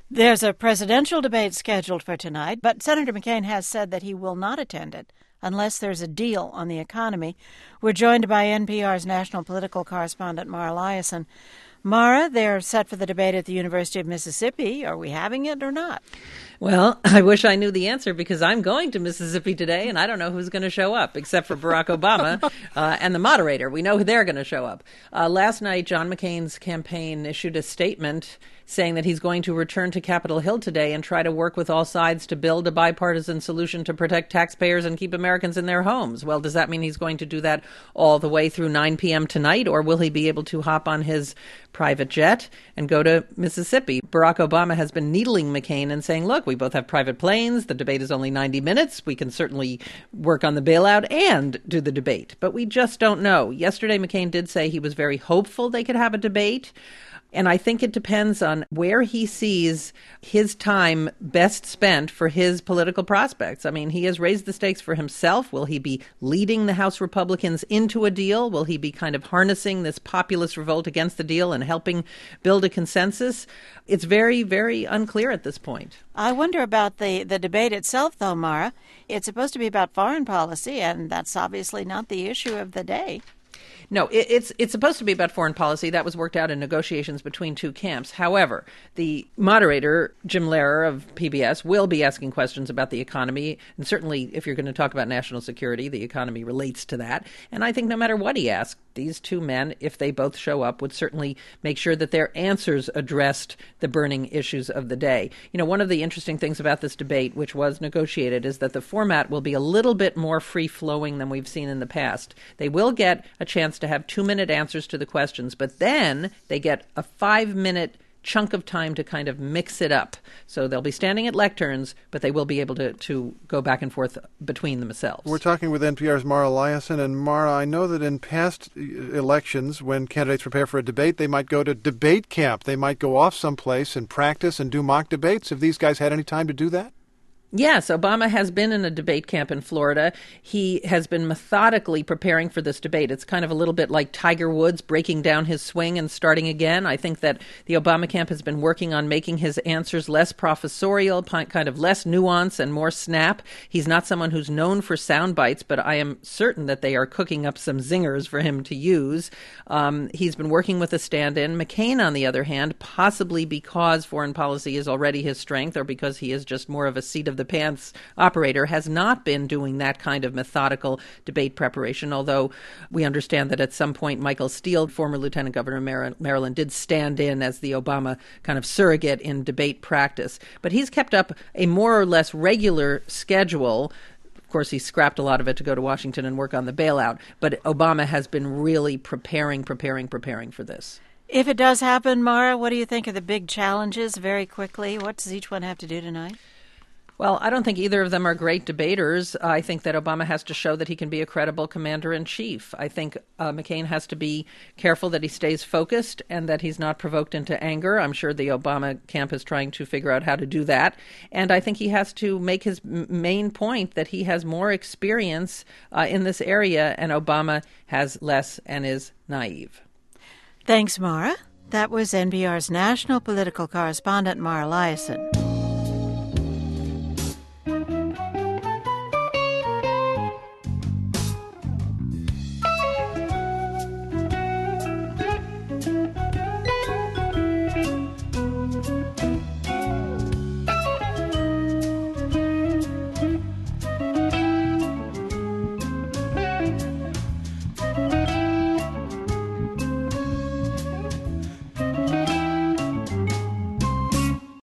There's a presidential debate scheduled for tonight, but Senator McCain has said that he will not attend it unless there's a deal on the economy. We're joined by NPR's national political correspondent, Mara Liasson. Mara, they're set for the debate at the University of Mississippi. Are we having it or not? Well, I wish I knew the answer because I'm going to Mississippi today and I don't know who's going to show up except for Barack Obama and the moderator. We know who they're going to show up. Last night, John McCain's campaign issued a statement saying that he's going to return to Capitol Hill today and try to work with all sides to build a bipartisan solution to protect taxpayers and keep Americans in their homes. Well, does that mean he's going to do that all the way through 9 p.m. tonight, or will he be able to hop on his private jet and go to Mississippi? Barack Obama has been needling McCain and saying, look, we both have private planes. The debate is only 90 minutes. We can certainly work on the bailout and do the debate. But we just don't know. Yesterday, McCain did say he was very hopeful they could have a debate. And I think it depends on where he sees his time best spent for his political prospects. I mean, he has raised the stakes for himself. Will he be leading the House Republicans into a deal? Will he be kind of harnessing this populist revolt against the deal and helping build a consensus? It's very, very unclear at this point. I wonder about the debate itself, though, Mara. It's supposed to be about foreign policy, and that's obviously not the issue of the day. No, it's supposed to be about foreign policy. That was worked out in negotiations between two camps. However, the moderator, Jim Lehrer of PBS, will be asking questions about the economy. And certainly, if you're going to talk about national security, the economy relates to that. And I think no matter what he asks, these two men, if they both show up, would certainly make sure that their answers addressed the burning issues of the day. You know, one of the interesting things about this debate, which was negotiated, is that the format will be a little bit more free-flowing than we've seen in the past. They will get a chance to have 2-minute answers to the questions, but then they get a 5-minute chunk of time to kind of mix it up. So they'll be standing at lecterns, but they will be able to go back and forth between themselves. We're talking with NPR's Mara Liasson. And Mara, I know that in past elections, when candidates prepare for a debate, they might go to debate camp. They might go off someplace and practice and do mock debates. Have these guys had any time to do that? Yes, Obama has been in a debate camp in Florida. He has been methodically preparing for this debate. It's kind of a little bit like Tiger Woods breaking down his swing and starting again. I think that the Obama camp has been working on making his answers less professorial, kind of less nuance and more snap. He's not someone who's known for sound bites, but I am certain that they are cooking up some zingers for him to use. He's been working with a stand-in. McCain, on the other hand, possibly because foreign policy is already his strength or because he is just more of a seat of the pants operator, has not been doing that kind of methodical debate preparation, although we understand that at some point Michael Steele, former Lieutenant Governor of Maryland, did stand in as the Obama kind of surrogate in debate practice. But he's kept up a more or less regular schedule. Of course, he scrapped a lot of it to go to Washington and work on the bailout, but Obama has been really preparing for this. If it does happen, Mara, what do you think are the big challenges very quickly? What does each one have to do tonight? Well, I don't think either of them are great debaters. I think that Obama has to show that he can be a credible commander-in-chief. I think McCain has to be careful that he stays focused and that he's not provoked into anger. I'm sure the Obama camp is trying to figure out how to do that. And I think he has to make his main point that he has more experience in this area and Obama has less and is naive. Thanks, Mara. That was NPR's national political correspondent, Mara Liasson.